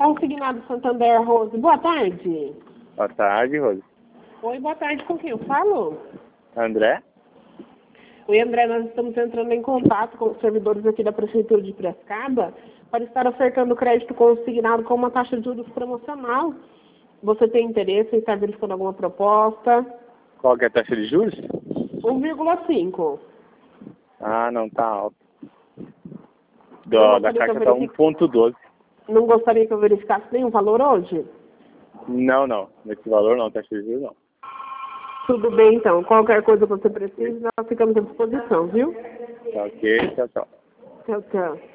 Consignado Santander, Rose. Boa tarde. Boa tarde, Rose. Oi, boa tarde. Com quem eu falo? André? Oi, André. Nós estamos entrando em contato com os servidores aqui da Prefeitura de Piracicaba para estar ofertando crédito consignado com uma taxa de juros promocional. Você tem interesse em estar verificando alguma proposta? Qual que é a taxa de juros? 1,5. Ah, não, tá alto. Não Da gostaria que Caixa eu tá verific- 1,12. Não gostaria que eu verificasse nenhum valor hoje? Não. Nesse valor não, taxa de juros não. Tudo bem, então. Qualquer coisa que você precise, nós ficamos à disposição, viu? Tá ok, tchau, tchau. Tchau, tchau.